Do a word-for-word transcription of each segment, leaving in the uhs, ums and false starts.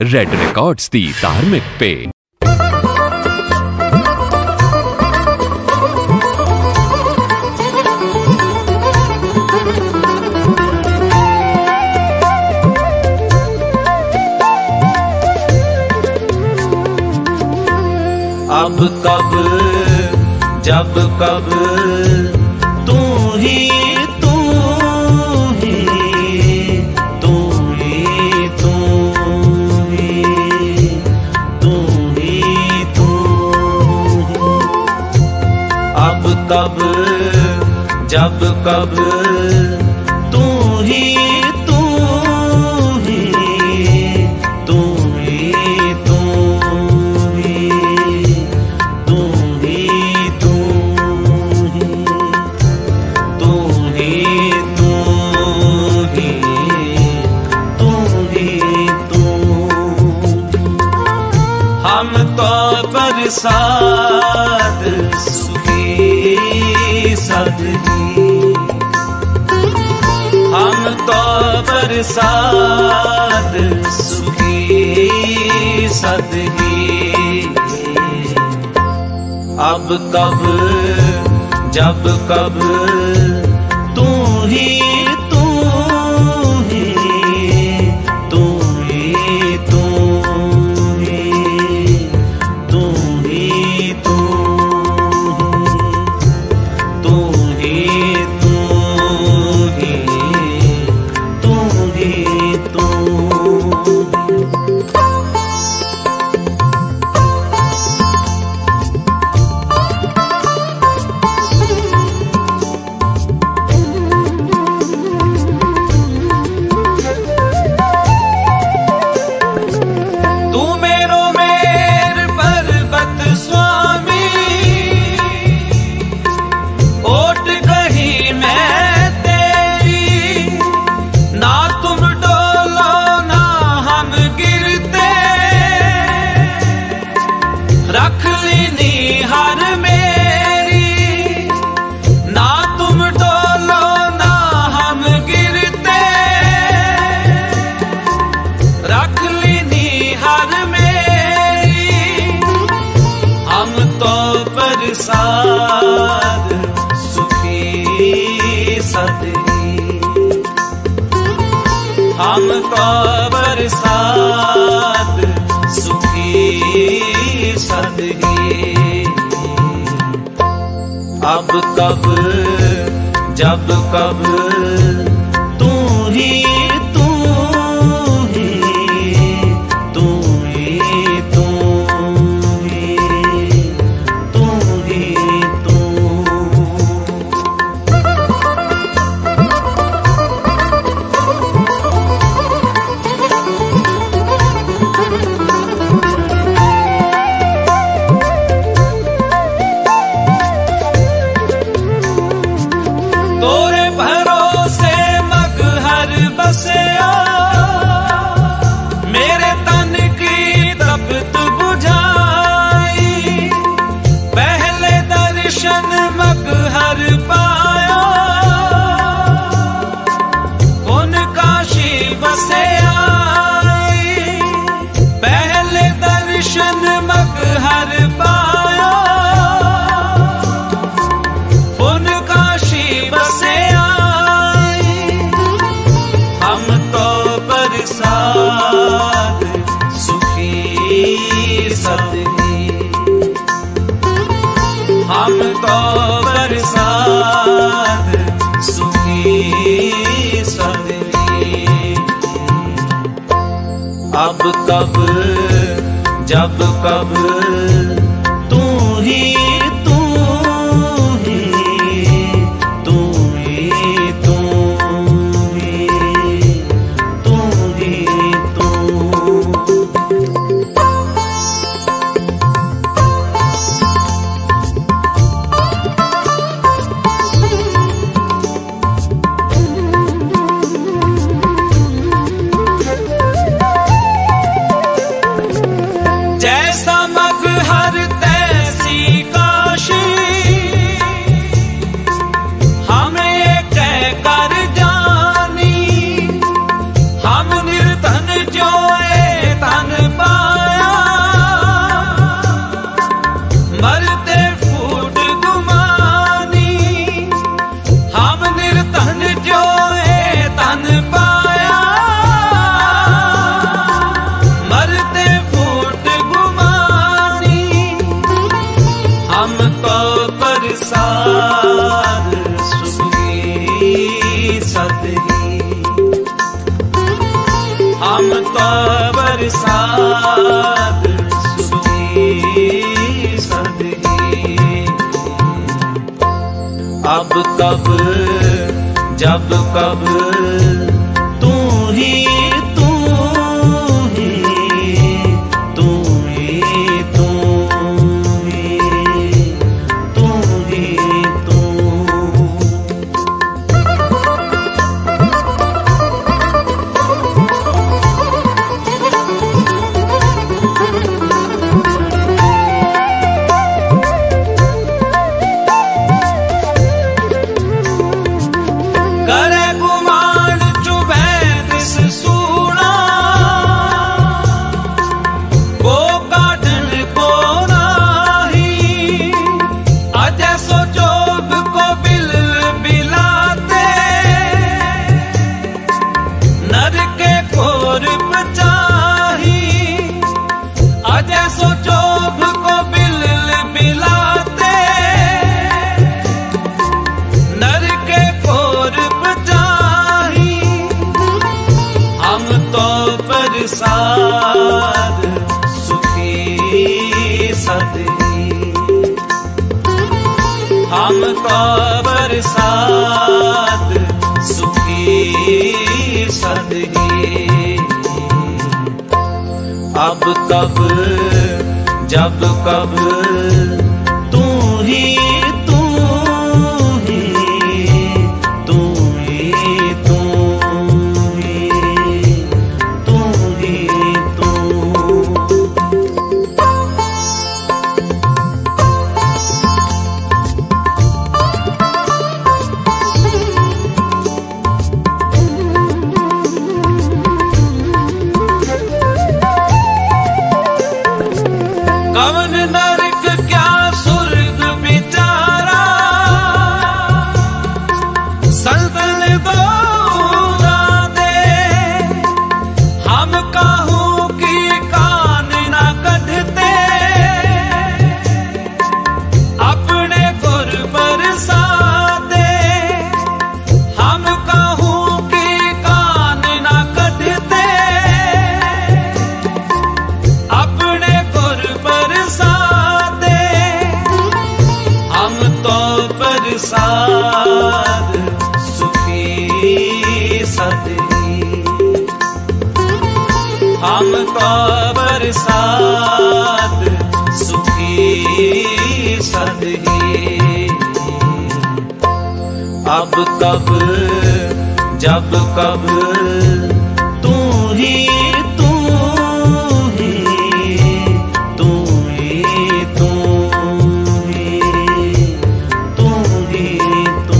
Red records ਦੀ ਧਾਰਮਿਕ ਪੇ अब कब जब कब तू ही तू ही तू ही तू ही तू ही तू ही अब कब जब कब तू ही तू ही तू ही तू हम तो बरसात सुखी सदगी हम तो बरसात सुखी सदगी अब कब जब कब तू ही तू ही तू ही तू रख ली हर मेरी ना तुम डोलो ना हम गिरते रख ली हर मेरी हम तो बरसात सुखी सदगी हम तो बरसात सुखी सदगी अब कब जब कब तू ही तू ही तू ही तू ही तू ही तू तोरे भरोसे मगहर बसया मेरे तन की तपत बुझाई पहले दर्शन मगहर पाया कौन काशी बसया पहले दर्शन मगहर पाया कौन काशी बसे आई हम तो बरसात सुखी सदगी हम तो बरसात सुखी सदगी अब कब जब कब तू ही तू जैसा मगहर साध सुखी सदगी। अब कब जब कब तू ही तू ही तू ही तू ही तू ही तू। करे गुमान चुभे दिस सूना, को काटन को नाही। अजय सो जोग को बिल बिलाते, नर के खोर बचाही। अजय सो जोग को बिल बिलाते, नर के खोर बचाही। हम तो प्रसाद सुखी सदगी। हम तो प्रसाद सुखी सदगी। अब कब जब कब तू ही तू ही तू ही तू ही तू ही तू। कवन नरक क्या स्वर्ग बिचारा, सल्तन दोरा दे। हम काहू की कान ना कढ़ते, अपने गुर बरसा दे। हम काहू की कान ना कढ़ते, अपने गुर बरसा दे। हम तो प्रसाद सुखी सदगी। हम तो प्रसाद सुखी सदगी। अब कब जब कब तू ही तू ही तू ही तू ही तू ही तू।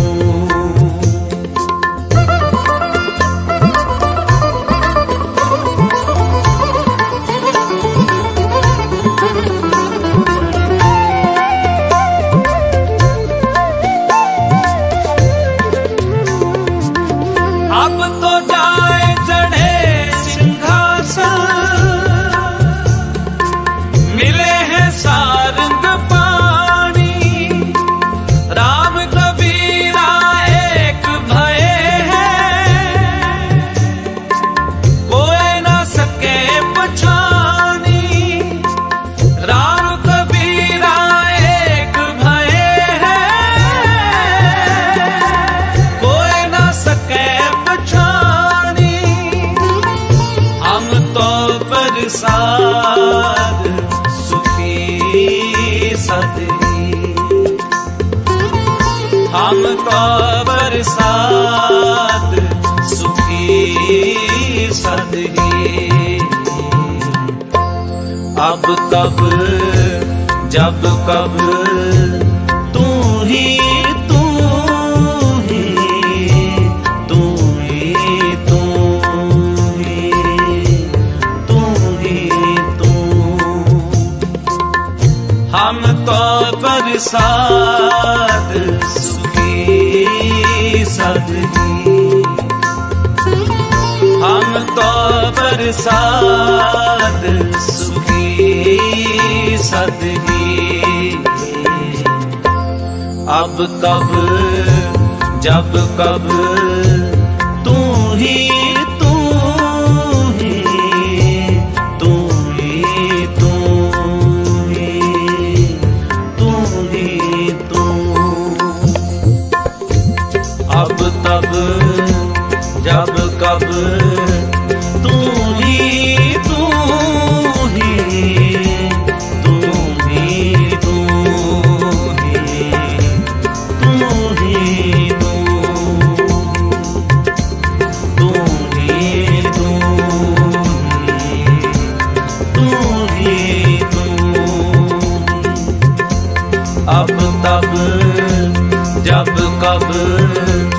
अब तो जाए चढ़े सिंहासन, मिले हैं सारंग पानी। राम कबीरा एक भये हैं, कोई ना सके पछानी। राम कबीरा एक भये हैं, कोई ना सके पछानी। हम तो प्रसाद सुखी सदगी। हम तो प्रसाद सुखी सदगी। अब कब जब कब तू ही तू ही तू ही तू ही तू ही तू। हम तो प्रसाद सुखी सदगी। हम तो प्रसाद सुखी सदगी। अब कब जब कब तू ही तू ही तू तू ही तू। अब तब जब कब